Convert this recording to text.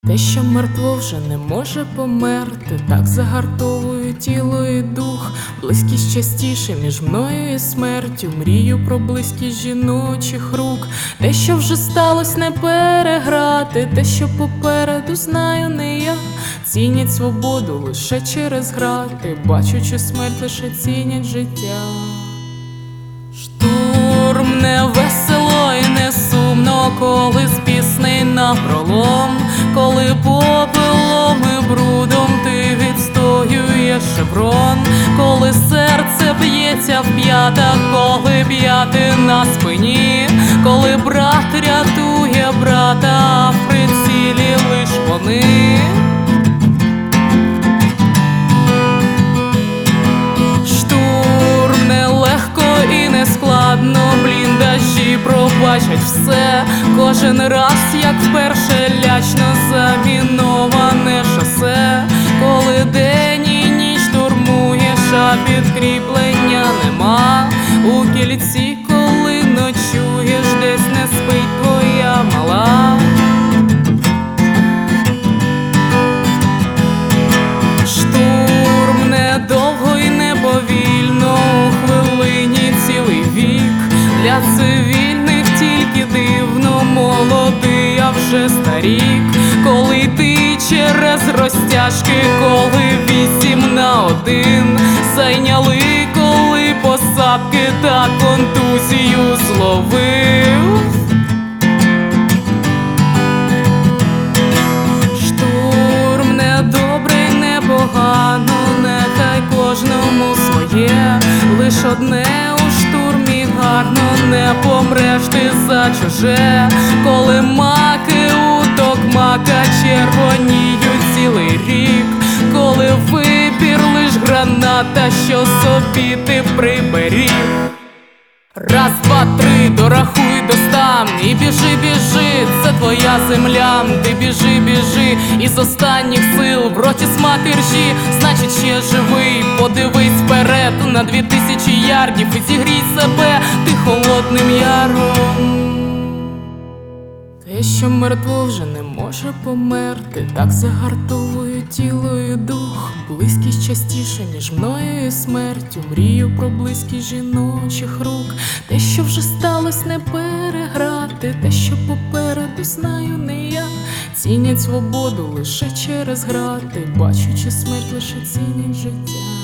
Те, що мертво вже не може померти, так загартовує тіло і дух. Близькість частіше між мною і смертю. Мрію про близькість жіночих рук. Те, що вже сталось, не переграти. Те, що попереду, знаю не я. Цінять свободу лише через грати, бачучи смерть, лише цінять життя. Штурм не весело і не сумно, коли з пісней напролом, коли попелом і брудом ти відстоюєш шеврон, коли серце б'ється в п'ятах, коли п'яти на спині, коли брат рятує брата, а в прицілі лиш вони. Штурм нелегко і нескладно, бліндажі пробачать все. Кожен раз, як вперше, лячно заміноване шосе, коли день і ніч штурмуєш, а підкріплення нема. У кільці, коли ночуєш, десь не спить твоя мала. Штурм недовго і неповільно, у хвилині цілий вік. Для цивільних тільки дивно, молодий, а вже старік. Коли ти через розтяжки, коли 8-1 зайняли, коли посадки та контузію зловив. Штурм не добре, не погано, нехай кожному своє. Лиш одне у штурмі гарно, не помреш ти за чуже. Коли маки у токмака червоніють цілий рік, коли вибір лиш граната, що собі ти приберіг. Раз, два, три, дорахуй до 100 і біжи, біжи, це твоя земля. Ти біжи, біжи, із останніх сил в роті смак іржі, значить ще живий. Подивись вперед на 2000 ярдів і зігрій себе ти холодним яром. Те, що мертво вже не може померти, так загартовує тіло і дух. Близькість частіше між мною і смертю. Мрію про близькість жіночих рук. Те, що вже сталось, не переграти. Те, що попереду, знаю не я. Цінять свободу лише через грати, бачучи смерть, лише цінять життя.